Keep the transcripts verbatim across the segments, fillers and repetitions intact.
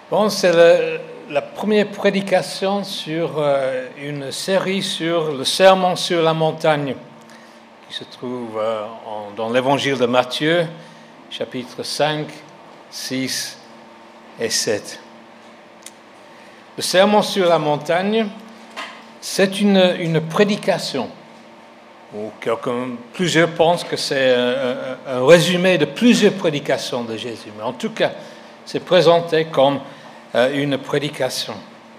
Bon, c'est le, la première prédication sur euh, une série sur le sermon sur la montagne qui se trouve euh, en, dans l'évangile de Matthieu, chapitres cinq, six et sept. Le sermon sur la montagne, c'est une, une prédication. Ou quelqu'un, plusieurs pensent que c'est un, un résumé de plusieurs prédications de Jésus. Mais en tout cas, c'est présenté comme euh, une prédication.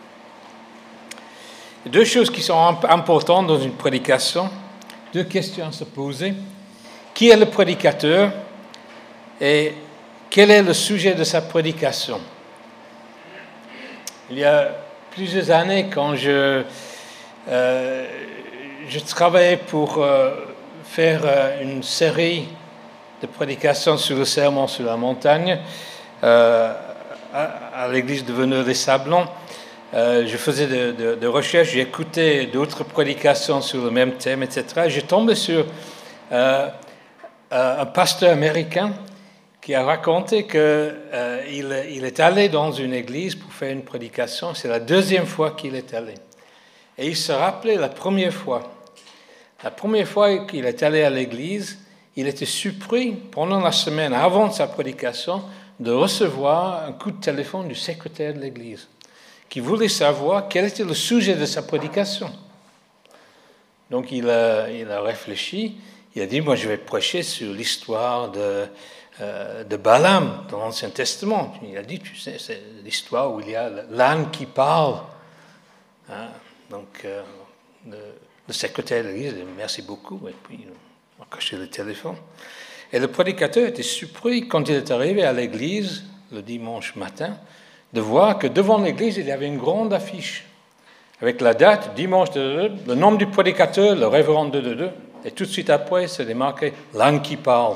Deux choses qui sont importantes dans une prédication, deux questions à se poser. Qui est le prédicateur et quel est le sujet de sa prédication? Il y a plusieurs années, quand je... Euh, Je travaillais pour euh, faire euh, une série de prédications sur le sermon sur la montagne euh, à, à l'église de Veneur-les-Sablons. Euh, je faisais de, de, de recherches, j'écoutais d'autres prédications sur le même thème, et cetera. J'ai tombé sur euh, un pasteur américain qui a raconté qu'il euh, il est allé dans une église pour faire une prédication. C'est la deuxième fois qu'il est allé. Et il se rappelait la première fois. La première fois qu'il est allé à l'église, il était surpris pendant la semaine avant sa prédication de recevoir un coup de téléphone du secrétaire de l'église qui voulait savoir quel était le sujet de sa prédication. Donc il a, il a réfléchi, il a dit, moi je vais prêcher sur l'histoire de, euh, de Balaam dans l'Ancien Testament. Il a dit, tu sais, c'est l'histoire où il y a l'âne qui parle. Hein? Donc, euh, le, le secrétaire de l'église dit merci beaucoup, et puis on a caché le téléphone. Et le prédicateur était surpris quand il est arrivé à l'église le dimanche matin de voir que devant l'église il y avait une grande affiche avec la date, dimanche, le nom du prédicateur, le révérend deux deux deux, et tout de suite après c'est marqué l'âne qui parle.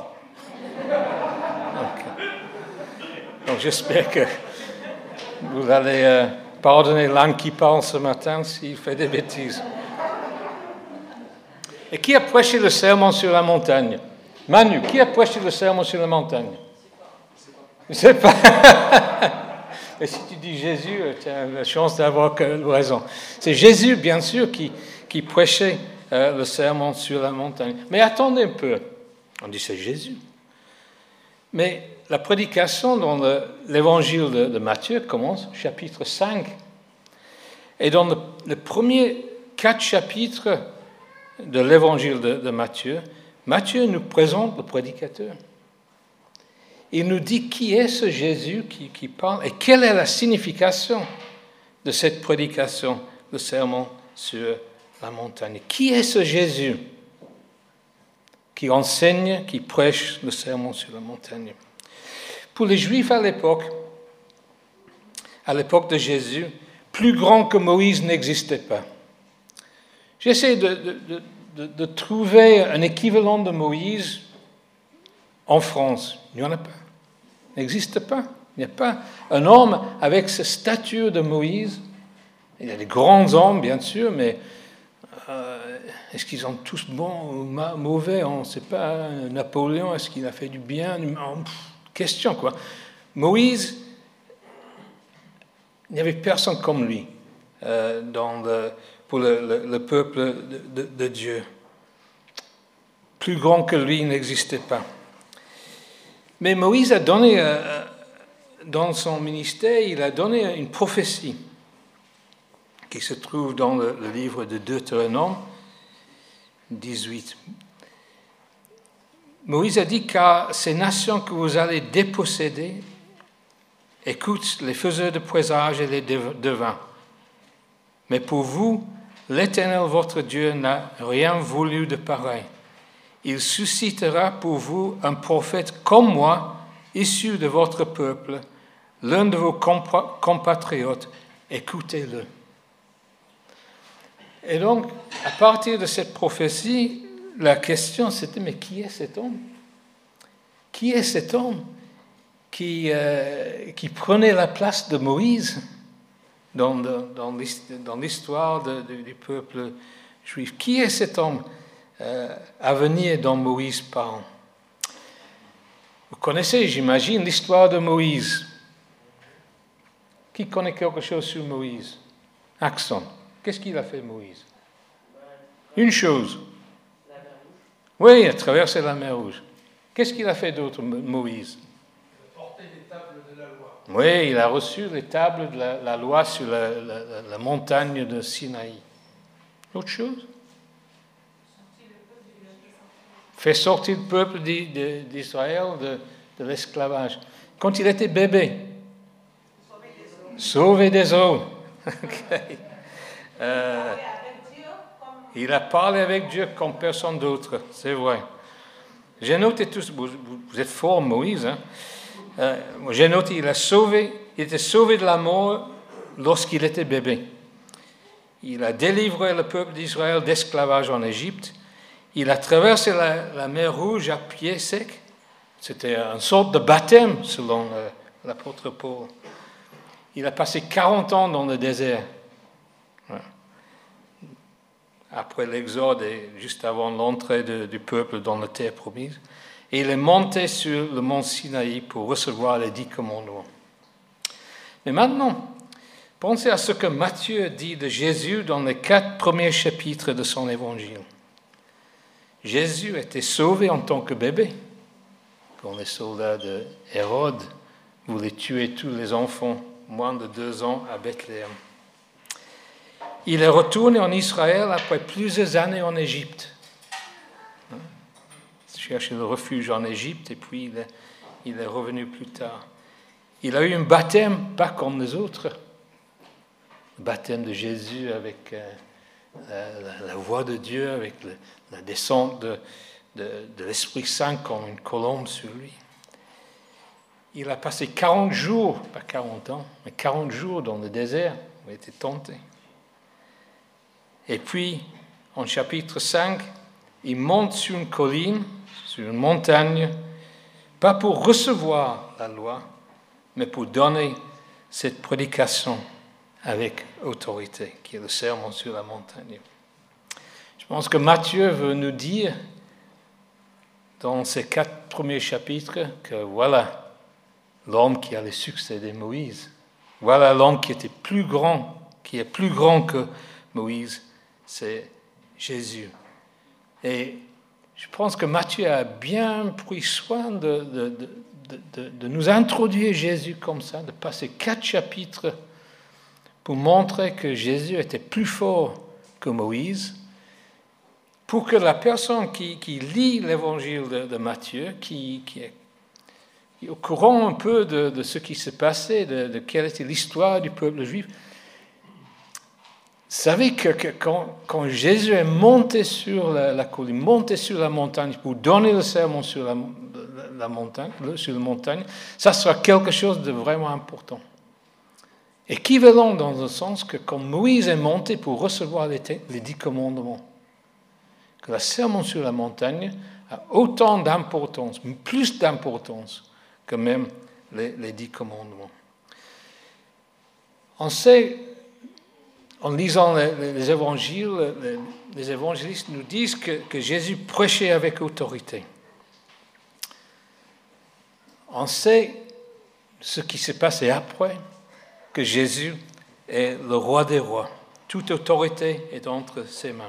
Donc, donc j'espère que vous allez. Euh, Pardonnez l'âne qui parle ce matin s'il fait des bêtises. Et qui a prêché le sermon sur la montagne? Manu, qui a prêché le sermon sur la montagne? Je ne sais pas. Et si tu dis Jésus, tu as la chance d'avoir raison. C'est Jésus, bien sûr, qui, qui prêchait euh, le sermon sur la montagne. Mais attendez un peu. On dit c'est Jésus. Mais la prédication dans le, l'évangile de, de Matthieu commence chapitre cinq. Et dans le, le premier quatre chapitres de l'évangile de, de Matthieu, Matthieu nous présente le prédicateur. Il nous dit qui est ce Jésus qui, qui parle et quelle est la signification de cette prédication, le sermon sur la montagne. Qui est ce Jésus qui enseigne, qui prêche le sermon sur la montagne? Pour les Juifs à l'époque, à l'époque de Jésus, plus grand que Moïse n'existait pas. J'essaie de, de, de, de trouver un équivalent de Moïse en France. Il n'y en a pas. Il n'existe pas. Il n'y a pas un homme avec ce statut de Moïse. Il y a des grands hommes, bien sûr, mais euh, est-ce qu'ils sont tous bons ou mauvais? On ne sait pas. Napoléon, est-ce qu'il a fait du bien? Question, quoi. Moïse, il n'y avait personne comme lui euh, dans le, pour le, le, le peuple de, de, de Dieu. Plus grand que lui n'existait pas. Mais Moïse a donné, euh, dans son ministère, il a donné une prophétie qui se trouve dans le, le livre de Deutéronome dix-huit. Moïse a dit, car ces nations que vous allez déposséder écoutent les faiseurs de présages et les devins. Mais pour vous, l'Éternel votre Dieu n'a rien voulu de pareil. Il suscitera pour vous un prophète comme moi, issu de votre peuple, l'un de vos compatriotes. Écoutez-le. Et donc, à partir de cette prophétie, la question c'était, mais qui est cet homme? Qui est cet homme qui, euh, qui prenait la place de Moïse dans, dans l'histoire de, de, du peuple juif? Qui est cet homme euh, à venir dont Moïse parle? Vous connaissez, j'imagine, l'histoire de Moïse. Qui connaît quelque chose sur Moïse? Axon. Qu'est-ce qu'il a fait, Moïse? Une chose. Oui, il a traversé la mer Rouge. Qu'est-ce qu'il a fait d'autre, Moïse? Il a porté les tables de la loi. Oui, il a reçu les tables de la, la loi sur la, la, la montagne de Sinaï. Autre chose? Fait sortir le peuple d'Israël de, de l'esclavage. Quand il était bébé, sauver des eaux. Okay. Euh, il a parlé avec Dieu comme personne d'autre, c'est vrai. J'ai noté tous, vous, vous êtes fort Moïse, hein? euh, j'ai noté, il a sauvé, il était sauvé de la mort lorsqu'il était bébé. Il a délivré le peuple d'Israël d'esclavage en Égypte. Il a traversé la, la mer Rouge à pied sec. C'était une sorte de baptême, selon euh, l'apôtre Paul. Il a passé quarante ans dans le désert. Ouais. Après l'Exode et juste avant l'entrée de, du peuple dans la terre promise. Et il est monté sur le mont Sinaï pour recevoir les dix commandements. Mais maintenant, pensez à ce que Matthieu dit de Jésus dans les quatre premiers chapitres de son évangile. Jésus était sauvé en tant que bébé, quand les soldats de Hérode voulaient tuer tous les enfants moins de deux ans à Bethléem. Il est retourné en Israël après plusieurs années en Égypte. Il cherchait le refuge en Égypte et puis il est, il est revenu plus tard. Il a eu un baptême pas comme les autres. Le baptême de Jésus avec euh, la, la, la voix de Dieu, avec le, la descente de, de, de l'Esprit Saint comme une colombe sur lui. Il a passé quarante jours, pas quarante ans, mais quarante jours dans le désert où il était tenté. Et puis, en chapitre cinq, il monte sur une colline, sur une montagne, pas pour recevoir la loi, mais pour donner cette prédication avec autorité, qui est le sermon sur la montagne. Je pense que Matthieu veut nous dire, dans ces quatre premiers chapitres, que voilà l'homme qui allait succéder Moïse. Voilà l'homme qui était plus grand, qui est plus grand que Moïse, c'est Jésus. Et je pense que Matthieu a bien pris soin de, de, de, de, de nous introduire Jésus comme ça, de passer quatre chapitres pour montrer que Jésus était plus fort que Moïse, pour que la personne qui, qui lit l'évangile de, de Matthieu, qui, qui est au courant un peu de, de ce qui s'est passé, de, de quelle était l'histoire du peuple juif, savez que, que quand, quand Jésus est monté sur la, la colline, monté sur la montagne pour donner le sermon sur la, la, la montagne, sur la montagne, ça sera quelque chose de vraiment important. Équivalent dans le sens que quand Moïse est monté pour recevoir les, les dix commandements, que le sermon sur la montagne a autant d'importance, plus d'importance que même les, les dix commandements. On sait, en lisant les, les évangiles, les, les évangélistes nous disent que, que Jésus prêchait avec autorité. On sait ce qui s'est passé après, que Jésus est le roi des rois. Toute autorité est entre ses mains.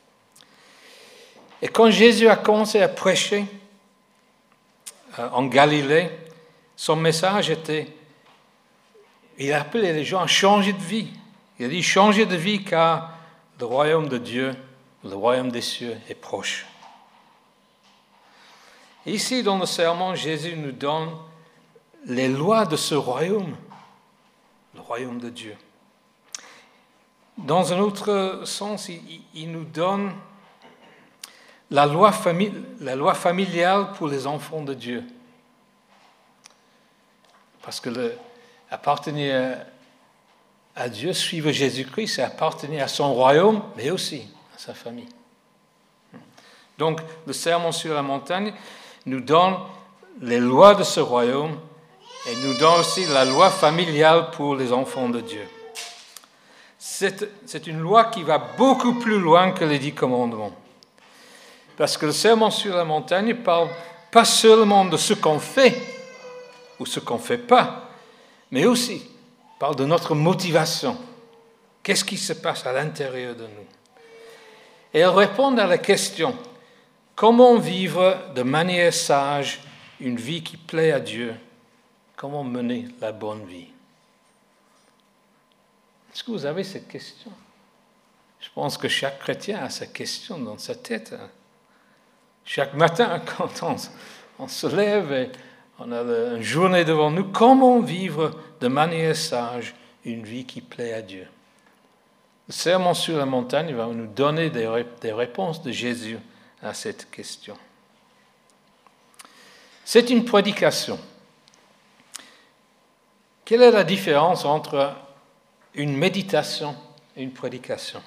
Et quand Jésus a commencé à prêcher euh, en Galilée, son message était, il a appelé les gens à changer de vie. Il a dit, changez de vie car le royaume de Dieu, le royaume des cieux est proche. Et ici, dans le sermon, Jésus nous donne les lois de ce royaume, le royaume de Dieu. Dans un autre sens, il, il nous donne la loi, famili- la loi familiale pour les enfants de Dieu. Parce que le, appartenir à Dieu, suivre Jésus-Christ, c'est appartenir à son royaume, mais aussi à sa famille. Donc, le sermon sur la montagne nous donne les lois de ce royaume et nous donne aussi la loi familiale pour les enfants de Dieu. C'est, c'est une loi qui va beaucoup plus loin que les dix commandements. Parce que le sermon sur la montagne parle pas seulement de ce qu'on fait ou ce qu'on ne fait pas, mais aussi parle de notre motivation. Qu'est-ce qui se passe à l'intérieur de nous? Et elles répondent à la question, comment vivre de manière sage une vie qui plaît à Dieu? Comment mener la bonne vie? Est-ce que vous avez cette question? Je pense que chaque chrétien a cette question dans sa tête. Chaque matin, quand on, on se lève et on a une journée devant nous, comment vivre de manière sage une vie qui plaît à Dieu? Le sermon sur la montagne va nous donner des, des réponses de Jésus à cette question. C'est une prédication. Quelle est la différence entre une méditation et une prédication?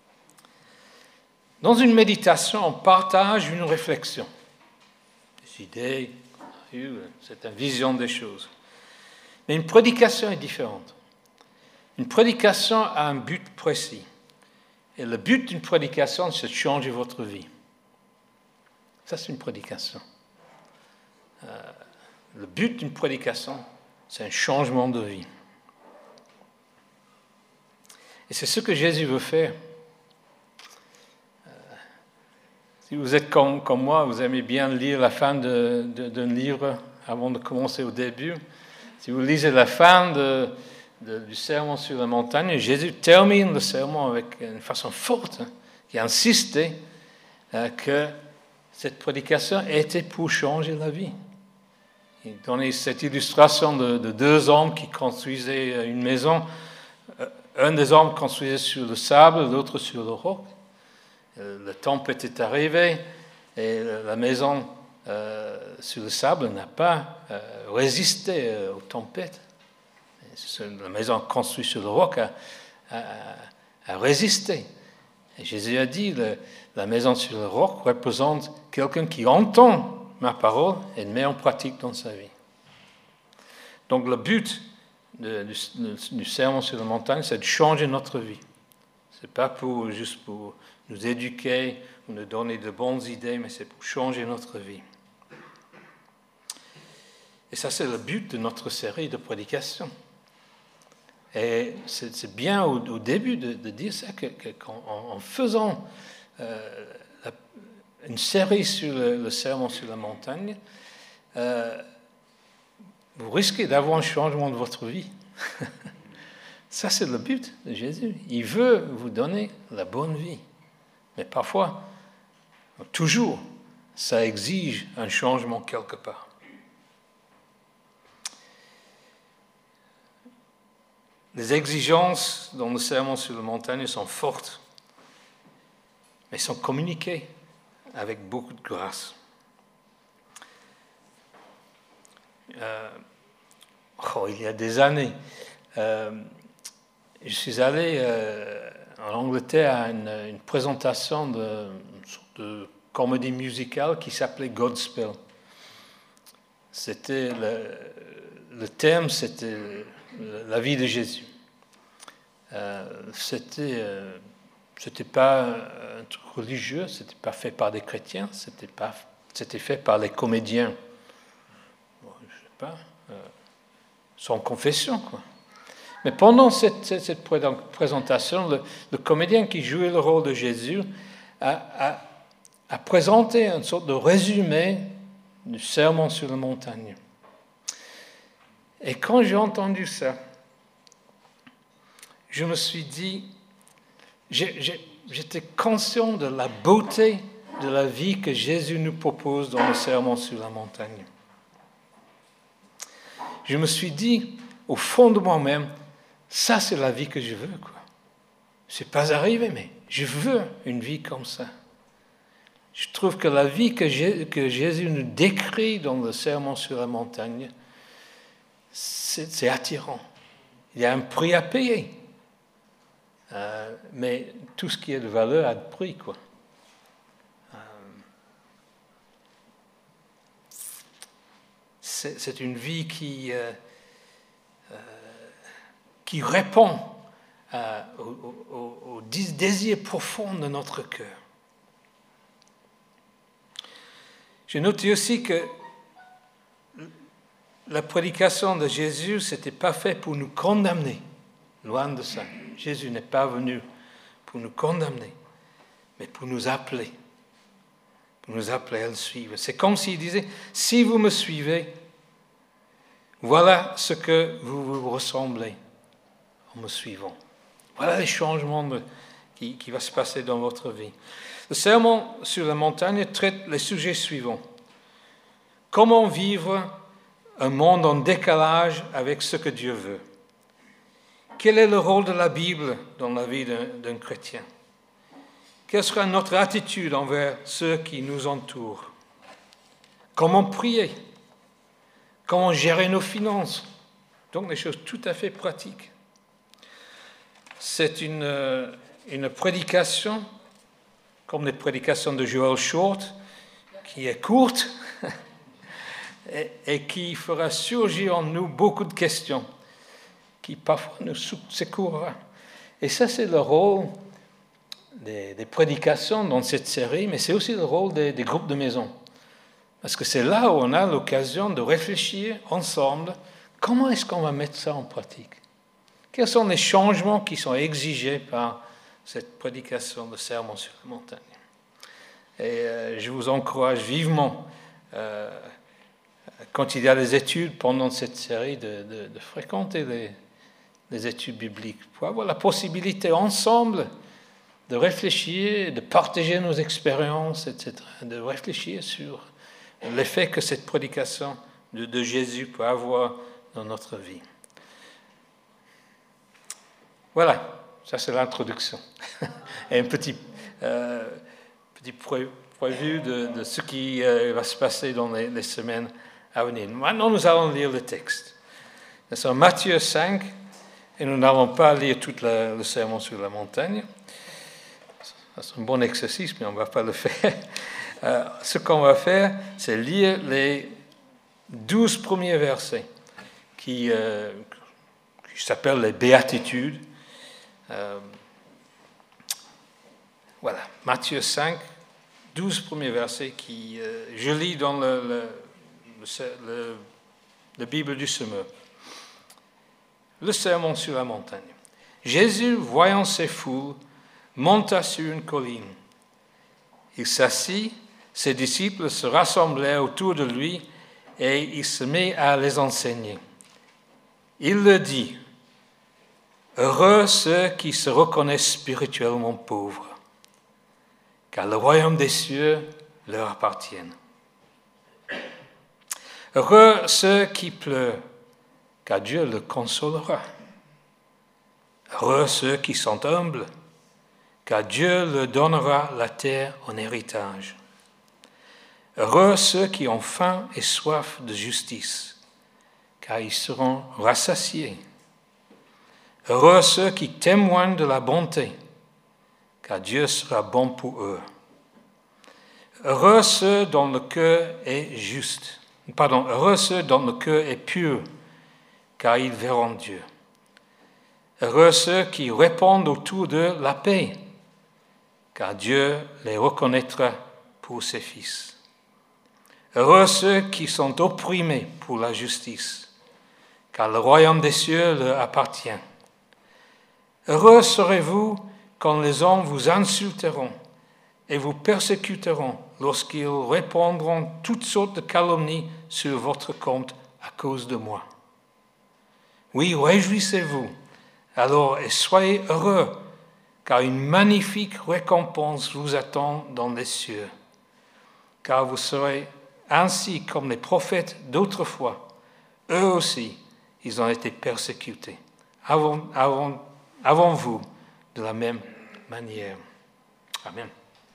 Dans une méditation, on partage une réflexion, des idées, c'est une vision des choses. Mais une prédication est différente. Une prédication a un but précis. Et le but d'une prédication, c'est de changer votre vie. Ça, c'est une prédication. Euh, le but d'une prédication, c'est un changement de vie. Et c'est ce que Jésus veut faire. Euh, si vous êtes comme, comme moi, vous aimez bien lire la fin de, de, d'un livre avant de commencer au début. Si vous lisez la fin de... De, du sermon sur la montagne, Jésus termine le sermon avec une façon forte, hein, qui insistait euh, que cette prédication était pour changer la vie. Il donnait cette illustration de, de deux hommes qui construisaient une maison. Un des hommes construisait sur le sable, l'autre sur le roc. La tempête est arrivée et la maison euh, sur le sable n'a pas euh, résisté euh, aux tempêtes. La maison construite sur le roc a, a, a résisté. Et Jésus a dit, le, la maison sur le roc représente quelqu'un qui entend ma parole et le met en pratique dans sa vie. Donc le but de, du, du sermon sur la montagne, c'est de changer notre vie. Ce n'est pas pour, juste pour nous éduquer ou nous donner de bonnes idées, mais c'est pour changer notre vie. Et ça, c'est le but de notre série de prédications. Et c'est, c'est bien au, au début de, de dire ça, que, que, qu'en en faisant euh, la, une série sur le, le sermon sur la montagne, euh, vous risquez d'avoir un changement de votre vie. Ça, c'est le but de Jésus. Il veut vous donner la bonne vie. Mais parfois, toujours, ça exige un changement quelque part. Les exigences dans le sermon sur la montagne sont fortes, mais sont communiquées avec beaucoup de grâce. Euh, oh, il y a des années, euh, je suis allé euh, en Angleterre à une, une présentation de, une sorte de comédie musicale qui s'appelait Godspell. C'était le, le thème, c'était la vie de Jésus. Euh, c'était, euh, c'était pas un truc religieux, c'était pas fait par des chrétiens, c'était pas, c'était fait par les comédiens. Bon, je sais pas, euh, sans confession, quoi. Mais pendant cette, cette, cette présentation, le, le comédien qui jouait le rôle de Jésus a, a, a présenté une sorte de résumé du sermon sur la montagne. Et quand j'ai entendu ça, je me suis dit, j'ai, j'ai, j'étais conscient de la beauté de la vie que Jésus nous propose dans le sermon sur la montagne. Je me suis dit, au fond de moi-même, ça c'est la vie que je veux, quoi. C'est pas arrivé, mais je veux une vie comme ça. Je trouve que la vie que, Jésus, que Jésus nous décrit dans le sermon sur la montagne, c'est, c'est attirant. Il y a un prix à payer. Euh, mais tout ce qui est de valeur a de prix, quoi. Euh, c'est, c'est une vie qui, euh, euh, qui répond euh, au, au, au désir profond de notre cœur. J'ai noté aussi que la prédication de Jésus, ce n'était pas fait pour nous condamner. Loin de ça. Jésus n'est pas venu pour nous condamner, mais pour nous appeler. Pour nous appeler à le suivre. C'est comme s'il disait, si vous me suivez, voilà ce que vous vous ressemblez en me suivant. Voilà les changements de, qui, qui vont se passer dans votre vie. Le sermon sur la montagne traite les sujets suivants. Comment vivre un monde en décalage avec ce que Dieu veut? Quel est le rôle de la Bible dans la vie d'un, d'un chrétien? Quelle sera notre attitude envers ceux qui nous entourent? Comment prier? Comment gérer nos finances? Donc des choses tout à fait pratiques. C'est une, une prédication, comme les prédications de Joel Short, qui est courte et, et qui fera surgir en nous beaucoup de questions, qui parfois nous secourra. Et ça, c'est le rôle des, des prédications dans cette série, mais c'est aussi le rôle des, des groupes de maison. Parce que c'est là où on a l'occasion de réfléchir ensemble, comment est-ce qu'on va mettre ça en pratique? Quels sont les changements qui sont exigés par cette prédication de sermon sur la montagne? Et euh, je vous encourage vivement, euh, quand il y a des études pendant cette série, de, de, de fréquenter les, les études bibliques, pour avoir la possibilité ensemble de réfléchir, de partager nos expériences, et cetera, de réfléchir sur l'effet que cette prédication de, de Jésus peut avoir dans notre vie. Voilà, ça c'est l'introduction. Et un petit, euh, petit prévu de, de ce qui euh, va se passer dans les, les semaines à venir. Maintenant, nous allons lire le texte. C'est en Matthieu cinq, et nous n'allons pas lire tout la, le sermon sur la montagne. C'est un bon exercice, mais on ne va pas le faire. Euh, ce qu'on va faire, c'est lire les douze premiers versets qui, euh, qui s'appellent les béatitudes. Euh, voilà, Matthieu cinq, douze premiers versets qui, euh, je lis dans le, le, le, le, le Bible du Semeur. Le sermon sur la montagne. Jésus, voyant ces foules, monta sur une colline. Il s'assit, ses disciples se rassemblèrent autour de lui et il se mit à les enseigner. Il leur dit, « Heureux ceux qui se reconnaissent spirituellement pauvres, car le royaume des cieux leur appartient. Heureux ceux qui pleurent, car Dieu le consolera. Heureux ceux qui sont humbles, car Dieu leur donnera la terre en héritage. Heureux ceux qui ont faim et soif de justice, car ils seront rassasiés. Heureux ceux qui témoignent de la bonté, car Dieu sera bon pour eux. Heureux ceux dont le cœur est juste, pardon, heureux ceux dont le cœur est pur, car ils verront Dieu. Heureux ceux qui répondent autour de la paix, car Dieu les reconnaîtra pour ses fils. Heureux ceux qui sont opprimés pour la justice, car le royaume des cieux leur appartient. Heureux serez-vous quand les hommes vous insulteront et vous persécuteront lorsqu'ils répandront toutes sortes de calomnies sur votre compte à cause de moi. Oui, réjouissez-vous alors et soyez heureux, car une magnifique récompense vous attend dans les cieux. Car vous serez ainsi comme les prophètes d'autrefois. Eux aussi, ils ont été persécutés avant, avant, avant vous de la même manière. Amen.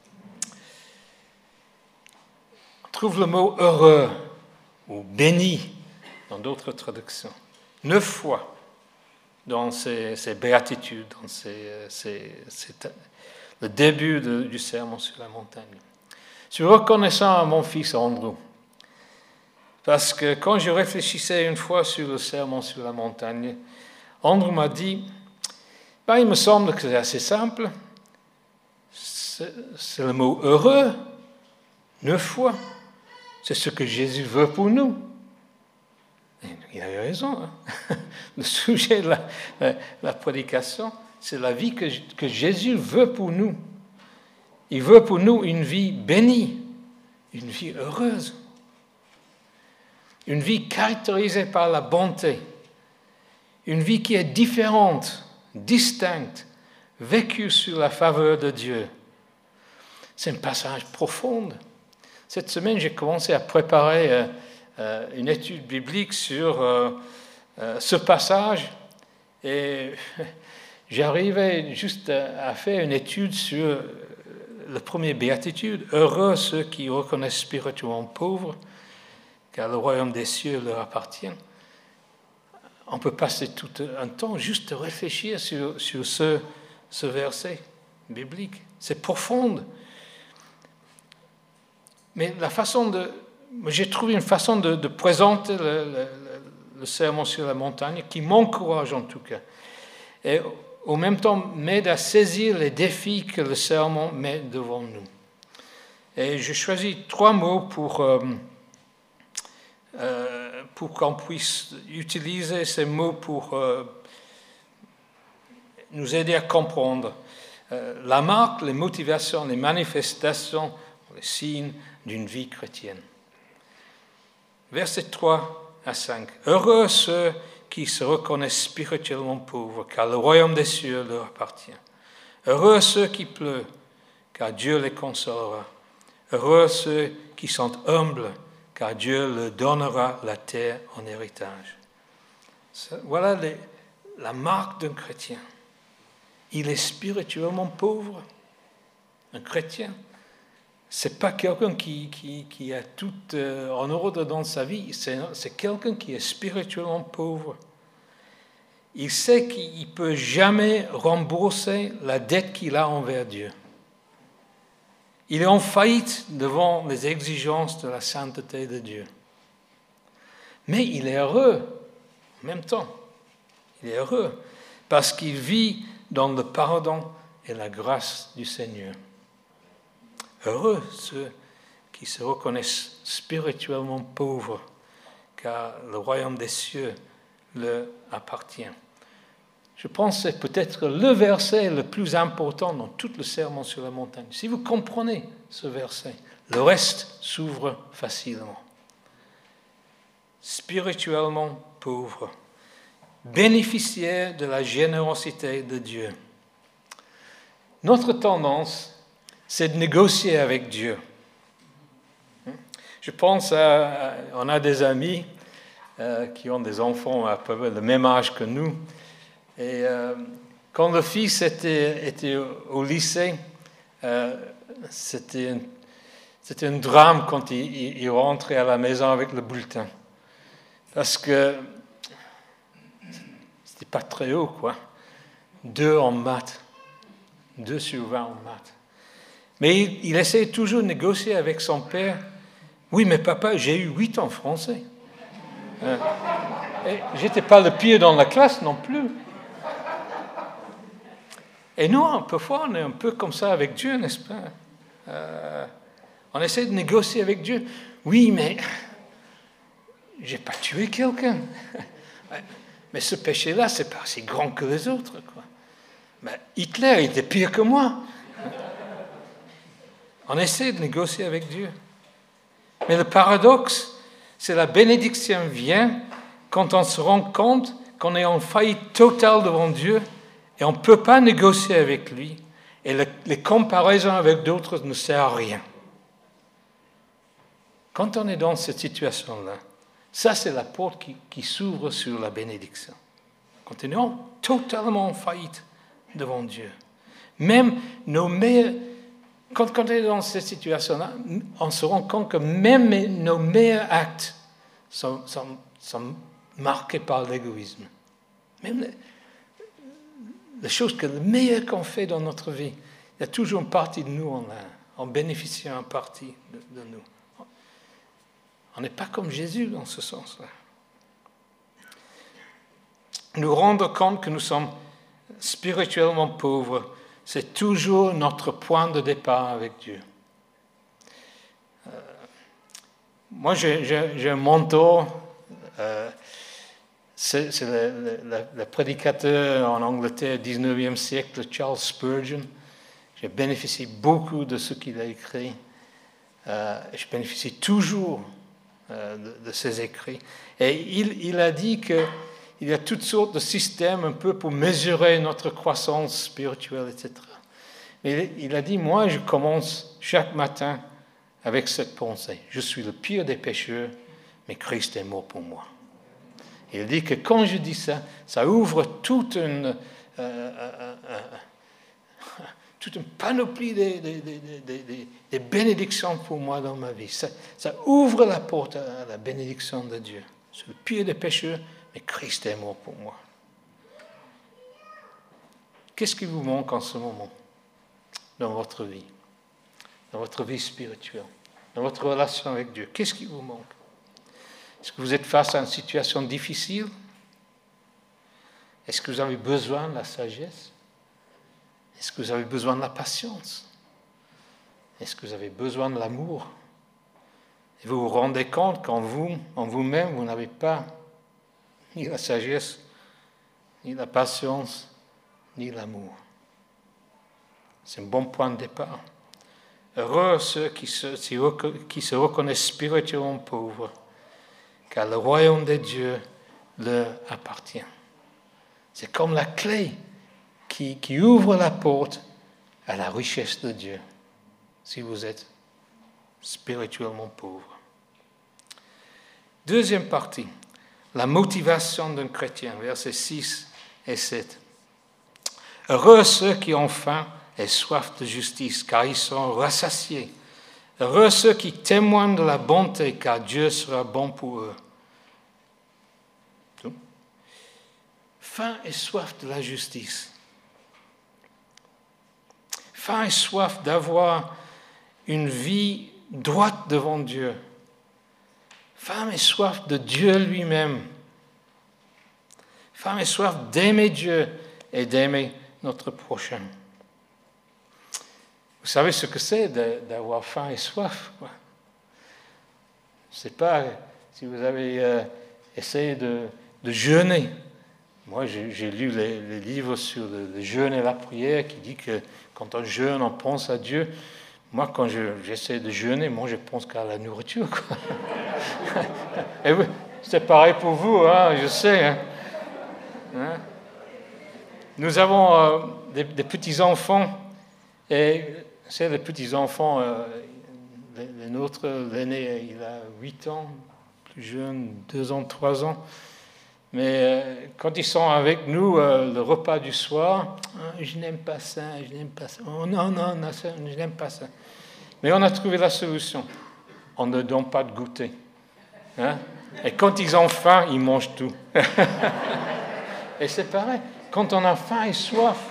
On trouve le mot heureux ou béni dans d'autres traductions. Neuf fois dans ces, ces béatitudes, dans ces, ces, ces, le début de, du sermon sur la montagne. Je suis reconnaissant à mon fils Andrew, parce que quand je réfléchissais une fois sur le sermon sur la montagne, Andrew m'a dit, ben, il me semble que c'est assez simple, c'est, c'est le mot heureux, neuf fois, c'est ce que Jésus veut pour nous. Et il a eu raison. Hein. Le sujet de la, la, la prédication, c'est la vie que, que Jésus veut pour nous. Il veut pour nous une vie bénie, une vie heureuse, une vie caractérisée par la bonté, une vie qui est différente, distincte, vécue sur la faveur de Dieu. C'est un passage profond. Cette semaine, j'ai commencé à préparer euh, euh, une étude biblique sur euh, euh, ce passage et j'arrivais juste à, à faire une étude sur le premier béatitude. Heureux ceux qui reconnaissent spirituellement pauvres, car le royaume des cieux leur appartient. On peut passer tout un temps juste à réfléchir sur, sur ce, ce verset biblique. C'est profond. Mais la façon de, j'ai trouvé une façon de, de présenter le, le, le sermon sur la montagne qui m'encourage en tout cas. Et au même temps m'aide à saisir les défis que le sermon met devant nous. Et j'ai choisi trois mots pour, euh, euh, pour qu'on puisse utiliser ces mots pour euh, nous aider à comprendre euh, la marque, les motivations, les manifestations, les signes d'une vie chrétienne. Versets trois à cinq. Heureux ceux qui se reconnaissent spirituellement pauvres, car le royaume des cieux leur appartient. Heureux ceux qui pleurent, car Dieu les consolera. Heureux ceux qui sont humbles, car Dieu leur donnera la terre en héritage. Voilà les, la marque d'un chrétien. Il est spirituellement pauvre. Un chrétien, c'est pas quelqu'un qui, qui, qui a tout euh, en ordre dans sa vie, c'est, c'est quelqu'un qui est spirituellement pauvre. Il sait qu'il ne peut jamais rembourser la dette qu'il a envers Dieu. Il est en faillite devant les exigences de la sainteté de Dieu. Mais il est heureux en même temps. Il est heureux parce qu'il vit dans le pardon et la grâce du Seigneur. Heureux ceux qui se reconnaissent spirituellement pauvres, car le royaume des cieux leur appartient. Je pense que c'est peut-être le verset le plus important dans tout le sermon sur la montagne. Si vous comprenez ce verset, le reste s'ouvre facilement. Spirituellement pauvres, bénéficiaires de la générosité de Dieu. Notre tendance, c'est de négocier avec Dieu. Je pense à, on a des amis euh, qui ont des enfants à peu près le même âge que nous. Et euh, quand le fils était, était au lycée, euh, c'était, un, c'était un drame quand il, il rentrait à la maison avec le bulletin. Parce que c'était pas très haut, quoi. Deux en maths. Deux sur vingt en maths. Mais il, il essayait toujours de négocier avec son père. Oui, mais papa, j'ai eu huit en français. Euh, et j'étais pas le pire dans la classe non plus. Et nous, parfois, on est un peu comme ça avec Dieu, n'est-ce pas? euh, On essaie de négocier avec Dieu. Oui, mais j'ai pas tué quelqu'un. Mais ce péché-là, c'est pas si grand que les autres, quoi. Mais Hitler était pire que moi. On essaie de négocier avec Dieu. Mais le paradoxe, c'est la bénédiction vient quand on se rend compte qu'on est en faillite totale devant Dieu et on ne peut pas négocier avec lui. Et le, les comparaisons avec d'autres ne servent à rien. Quand on est dans cette situation-là, ça c'est la porte qui, qui s'ouvre sur la bénédiction. Quand on est totalement en faillite devant Dieu. Même nos meilleurs... Quand, quand on est dans cette situation-là, on se rend compte que même nos meilleurs actes sont, sont, sont marqués par l'égoïsme. Même les, les choses que le meilleur qu'on fait dans notre vie, il y a toujours une partie de nous en, en bénéficiant une partie de, de nous. On n'est pas comme Jésus dans ce sens-là. Nous rendre compte que nous sommes spirituellement pauvres, c'est toujours notre point de départ avec Dieu. Euh, moi, j'ai, j'ai, j'ai un mentor. Euh, C'est, c'est le, le, le prédicateur en Angleterre du dix-neuvième siècle, Charles Spurgeon. J'ai bénéficié beaucoup de ce qu'il a écrit. Euh, je bénéficie toujours euh, de, de ses écrits. Et il, il a dit qu'il y a toutes sortes de systèmes un peu pour mesurer notre croissance spirituelle, et cetera. Mais il a dit, moi, je commence chaque matin avec cette pensée. Je suis le pire des pécheurs, mais Christ est mort pour moi. Il dit que quand je dis ça, ça ouvre toute une, euh, euh, euh, toute une panoplie de, de, de, de, de, de bénédictions pour moi dans ma vie. Ça, ça ouvre la porte à la bénédiction de Dieu. Je suis le pire des pécheurs, mais Christ est mort pour moi. Qu'est-ce qui vous manque en ce moment dans votre vie, dans votre vie spirituelle, dans votre relation avec Dieu? Qu'est-ce qui vous manque? Est-ce que vous êtes face à une situation difficile? Est-ce que vous avez besoin de la sagesse? Est-ce que vous avez besoin de la patience? Est-ce que vous avez besoin de l'amour? Et vous vous rendez compte qu'en vous, en vous-même, vous n'avez pas ni la sagesse, ni la patience, ni l'amour. C'est un bon point de départ. Heureux ceux qui se, qui se reconnaissent spirituellement pauvres, car le royaume de Dieu leur appartient. C'est comme la clé qui, qui ouvre la porte à la richesse de Dieu, si vous êtes spirituellement pauvre. Deuxième partie, la motivation d'un chrétien, versets six et sept. Heureux ceux qui ont faim et soif de justice, car ils seront rassasiés. Heureux ceux qui témoignent de la bonté, car Dieu sera bon pour eux. Faim et soif de la justice. Faim et soif d'avoir une vie droite devant Dieu. Faim et soif de Dieu lui-même. Faim et soif d'aimer Dieu et d'aimer notre prochain. Vous savez ce que c'est d'avoir faim et soif, quoi. Je ne sais pas si vous avez euh, essayé de, de jeûner. Moi, j'ai, j'ai lu les, les livres sur le, le jeûne et la prière qui dit que quand on jeûne, on pense à Dieu. Moi, quand je, j'essaie de jeûner, moi, je pense qu'à la nourriture, quoi. Et oui, c'est pareil pour vous, hein, je sais. Hein. Hein? Nous avons euh, des, des petits-enfants, et c'est les petits-enfants, euh, le, le nôtre, l'aîné, il a huit ans, plus jeune, deux ans, trois ans. Mais euh, quand ils sont avec nous, euh, le repas du soir, oh, je n'aime pas ça, je n'aime pas ça. Oh non, non, non, ça, je n'aime pas ça. Mais on a trouvé la solution. On ne donne pas de goûter. Hein? Et quand ils ont faim, ils mangent tout. Et c'est pareil. Quand on a faim et soif,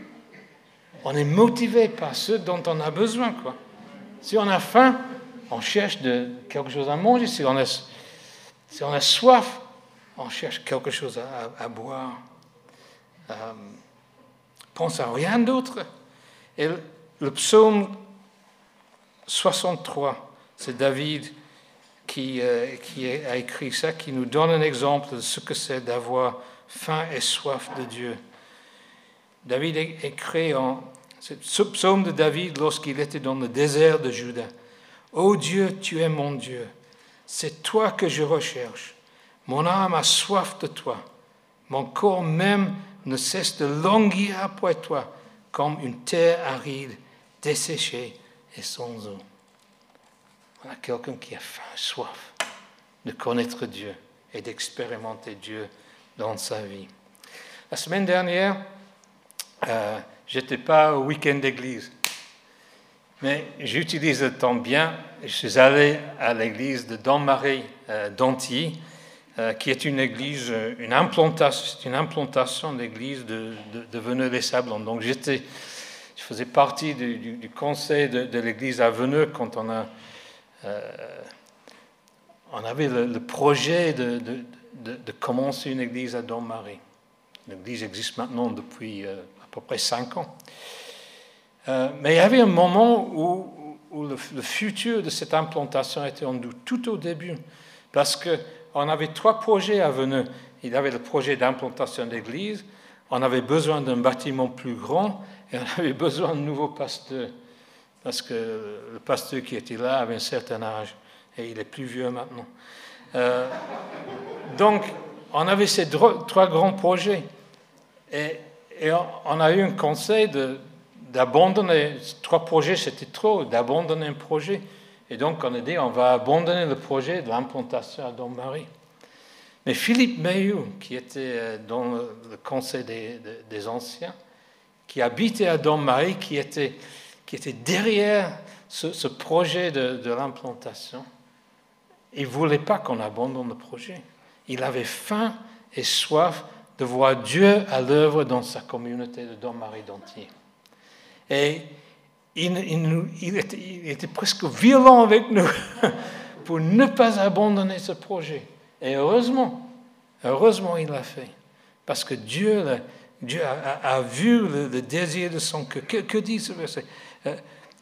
on est motivé par ce dont on a besoin, quoi. Si on a faim, on cherche de, quelque chose à manger. Si on a, si on a soif, on cherche quelque chose à, à, à boire. Euh, pense à rien d'autre. Et le, le psaume soixante-trois, c'est David qui, euh, qui a écrit ça, qui nous donne un exemple de ce que c'est d'avoir faim et soif de Dieu. David écrit en ce psaume de David lorsqu'il était dans le désert de Juda. « Ô Dieu, tu es mon Dieu, c'est toi que je recherche. Mon âme a soif de toi. Mon corps même ne cesse de languir après toi, comme une terre aride, desséchée et sans eau. » Voilà quelqu'un qui a faim, soif de connaître Dieu et d'expérimenter Dieu dans sa vie. La semaine dernière, euh, je n'étais pas au week-end d'église, mais j'utilise le temps bien. Je suis allé à l'église de Don-Marie euh, d'Antilly, euh, qui est une église, une implantation, une implantation d'église de, de, de Veneux-les-Sablons. Donc j'étais, je faisais partie du, du, du conseil de, de l'église à Veneux quand on a, euh, on avait le, le projet de, de, de, de commencer une église à Don-Marie. L'église existe maintenant depuis euh, à peu près cinq ans. Euh, mais il y avait un moment où, où le, le futur de cette implantation était en doute, tout au début, parce qu'on avait trois projets à Veneux. il avait le projet d'implantation d'église. On avait besoin d'un bâtiment plus grand et on avait besoin de nouveaux pasteurs. Parce que le pasteur qui était là avait un certain âge et il est plus vieux maintenant. Euh, donc, on avait ces trois grands projets. Et, et on a eu un conseil de, d'abandonner. Trois projets, c'était trop, d'abandonner un projet. Et donc, on a dit, on va abandonner le projet de l'implantation à Donmarie. Mais Philippe Mayou, qui était dans le conseil des, des anciens, qui habitait à Donmarie, qui était, qui était derrière ce, ce projet de, de l'implantation, il ne voulait pas qu'on abandonne le projet. Il avait faim et soif de voir Dieu à l'œuvre dans sa communauté de Donmarie d'Antilles. Et il, il, il, était, il était presque violent avec nous pour ne pas abandonner ce projet. Et heureusement, heureusement il l'a fait. Parce que Dieu, Dieu a, a, a vu le, le désir de son cœur. Que, que dit ce verset? euh,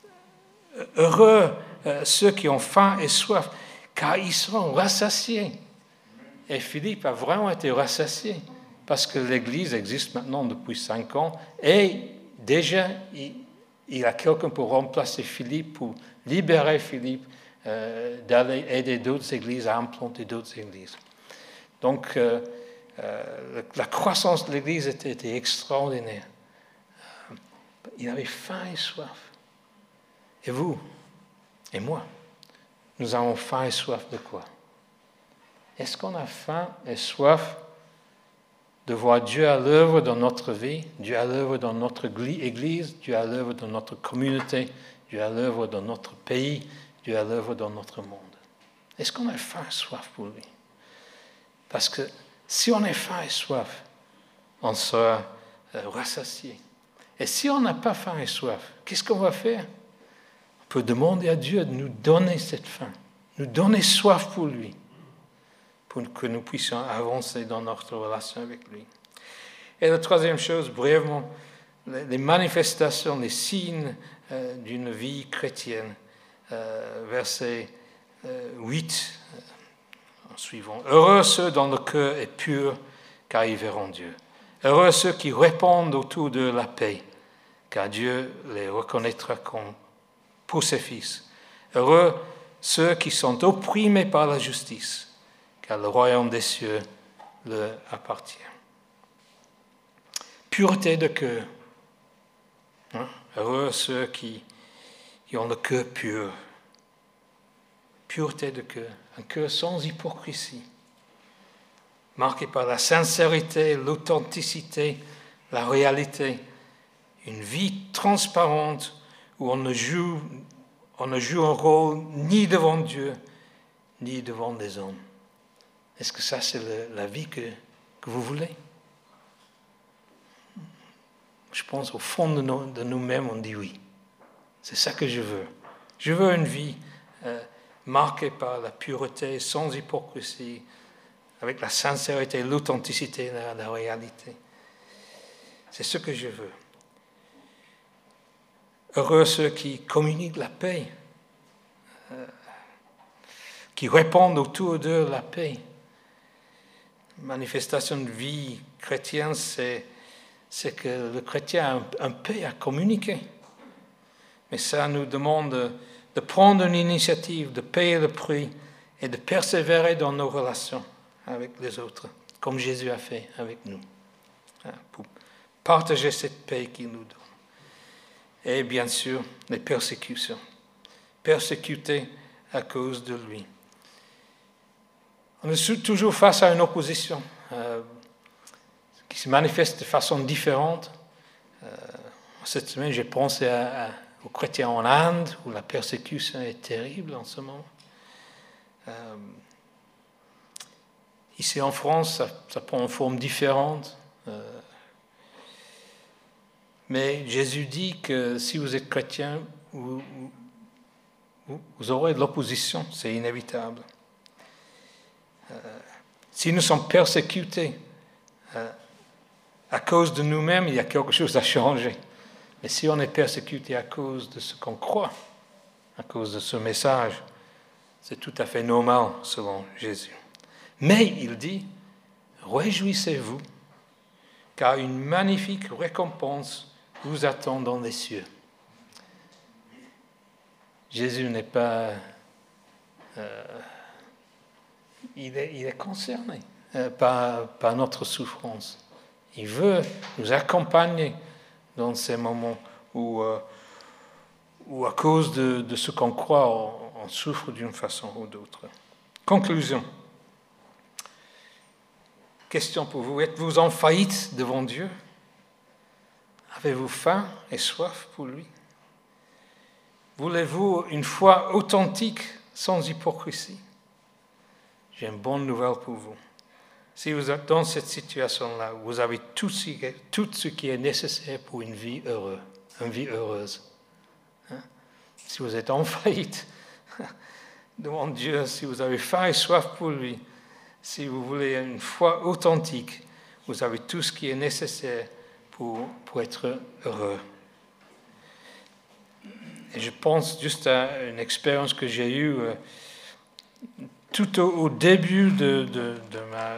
Heureux euh, ceux qui ont faim et soif, car ils seront rassasiés. Et Philippe a vraiment été rassasié, parce que l'Église existe maintenant depuis cinq ans, et déjà, il, il y a quelqu'un pour remplacer Philippe, pour libérer Philippe, euh, d'aller aider d'autres églises à implanter d'autres églises. Donc, euh, euh, la croissance de l'Église était, était extraordinaire. Euh, il avait faim et soif. Et vous, et moi, nous avons faim et soif de quoi? Est-ce qu'on a faim et soif de voir Dieu à l'œuvre dans notre vie, Dieu à l'œuvre dans notre Église, Dieu à l'œuvre dans notre communauté, Dieu à l'œuvre dans notre pays, Dieu à l'œuvre dans notre monde? Est-ce qu'on a faim et soif pour lui? Parce que si on a faim et soif, on sera euh, rassasié. Et si on n'a pas faim et soif, qu'est-ce qu'on va faire? On peut demander à Dieu de nous donner cette faim, nous donner soif pour lui, pour que nous puissions avancer dans notre relation avec lui. Et la troisième chose, brièvement, les manifestations, les signes euh, d'une vie chrétienne. Euh, verset euh, huit, euh, en suivant. Heureux ceux dont le cœur est pur, car ils verront Dieu. Heureux ceux qui répandent autour de la paix, car Dieu les reconnaîtra comme pour ses fils. Heureux ceux qui sont opprimés par la justice, car le royaume des cieux leur appartient. Pureté de cœur. Hein? Heureux ceux qui, qui ont le cœur pur. Pureté de cœur. Un cœur sans hypocrisie. Marqué par la sincérité, l'authenticité, la réalité. Une vie transparente où on ne joue, on ne joue un rôle ni devant Dieu, ni devant les hommes. Est-ce que ça, c'est le, la vie que, que vous voulez? Je pense au fond de, nous, de nous-mêmes, on dit oui. C'est ça que je veux. Je veux une vie euh, marquée par la pureté, sans hypocrisie, avec la sincérité, l'authenticité, la, la réalité. C'est ce que je veux. Heureux ceux qui communiquent la paix, euh, qui répandent autour d'eux la paix. Manifestation de vie chrétienne, c'est, c'est que le chrétien a un, un paix à communiquer. Mais ça nous demande de, de prendre une initiative, de payer le prix et de persévérer dans nos relations avec les autres, comme Jésus a fait avec nous, hein, pour partager cette paix qu'il nous donne. Et bien sûr, les persécutions. Persécutés à cause de lui. On est toujours face à une opposition euh, qui se manifeste de façon différente. Euh, cette semaine, j'ai pensé à, à, aux chrétiens en Inde, où la persécution est terrible en ce moment. Euh, ici en France, ça, ça prend une forme différente. Euh, mais Jésus dit que si vous êtes chrétien, vous, vous, vous aurez de l'opposition, c'est inévitable. Euh, si nous sommes persécutés euh, à cause de nous-mêmes, il y a quelque chose à changer. Mais si on est persécuté à cause de ce qu'on croit, à cause de ce message, c'est tout à fait normal selon Jésus. Mais il dit, réjouissez-vous, car une magnifique récompense vous attend dans les cieux. Jésus n'est pas... Euh, il, est, il est concerné euh, par, par notre souffrance. Il veut nous accompagner dans ces moments où, euh, où à cause de, de ce qu'on croit, on, on souffre d'une façon ou d'autre. Conclusion. Question pour vous. Êtes-vous en faillite devant Dieu? Avez-vous faim et soif pour lui? Voulez-vous une foi authentique, sans hypocrisie? J'ai une bonne nouvelle pour vous. Si vous êtes dans cette situation-là, vous avez tout ce, qui est, tout ce qui est nécessaire pour une vie heureuse. Une vie heureuse. Hein? Si vous êtes en faillite devant Dieu, si vous avez faim et soif pour lui, si vous voulez une foi authentique, vous avez tout ce qui est nécessaire pour, pour être heureux. Et je pense juste à une expérience que j'ai eue euh, tout au, au début de, de, de, ma,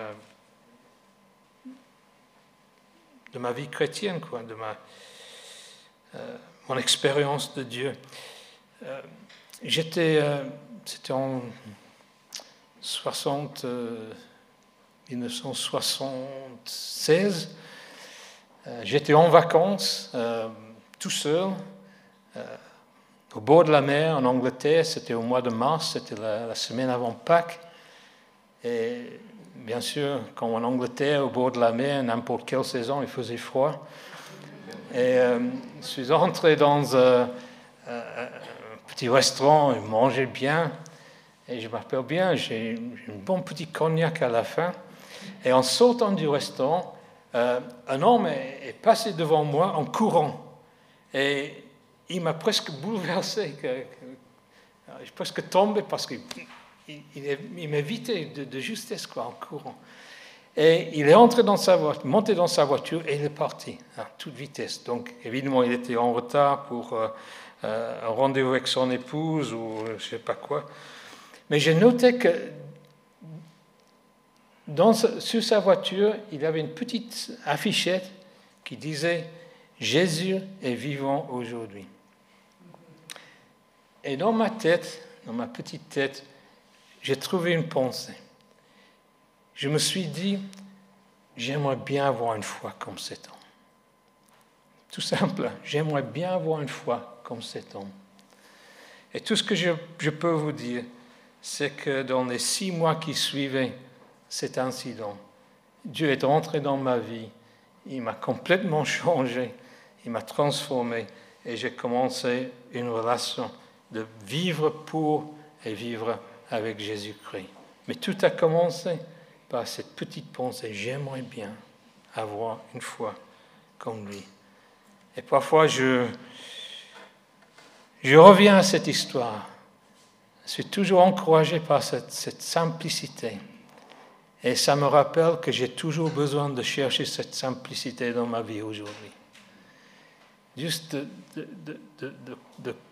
de ma vie chrétienne, quoi, de ma, euh, mon expérience de Dieu. Euh, j'étais, euh, c'était en soixante, euh, dix-neuf cent soixante-seize, euh, j'étais en vacances, euh, tout seul, euh, au bord de la mer, en Angleterre. C'était au mois de mars, c'était la, la semaine avant Pâques. Et bien sûr, comme en Angleterre, au bord de la mer, n'importe quelle saison, il faisait froid. Et euh, je suis entré dans euh, un petit restaurant, je mangeais bien. Et je m'appelle bien, j'ai un bon petit cognac à la fin. Et en sortant du restaurant, euh, un homme est, est passé devant moi en courant. Et il m'a presque bouleversé. Que, que, je suis presque tombé parce qu'il il, il, il m'évitait de, de justesse, quoi, en courant. Et il est entré dans sa voiture, monté dans sa voiture et il est parti à toute vitesse. Donc, évidemment, il était en retard pour euh, euh, un rendez-vous avec son épouse ou je ne sais pas quoi. Mais j'ai noté que dans, sur sa voiture, il y avait une petite affichette qui disait « Jésus est vivant aujourd'hui ». Et dans ma tête, dans ma petite tête, j'ai trouvé une pensée. Je me suis dit « J'aimerais bien avoir une foi comme cet homme ». Tout simple, j'aimerais bien avoir une foi comme cet homme. Et tout ce que je, je peux vous dire, c'est que dans les six mois qui suivaient cet incident, Dieu est entré dans ma vie, il m'a complètement changé, il m'a transformé et j'ai commencé une relation de vivre pour et vivre avec Jésus-Christ. Mais tout a commencé par cette petite pensée, j'aimerais bien avoir une foi comme lui. Et parfois, je, je reviens à cette histoire. Je suis toujours encouragé par cette, cette simplicité. Et ça me rappelle que j'ai toujours besoin de chercher cette simplicité dans ma vie aujourd'hui. Juste de, de, de, de, de, de, de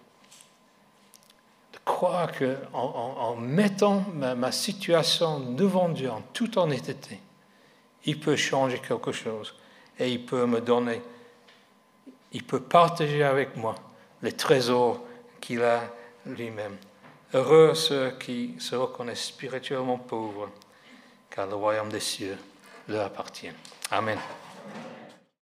croire qu'en en, en mettant ma, ma situation devant Dieu, en toute honnêteté, il peut changer quelque chose. Et il peut me donner, il peut partager avec moi les trésors qu'il a lui-même. Heureux ceux qui se reconnaissent spirituellement pauvres, car le royaume des cieux leur appartient. Amen.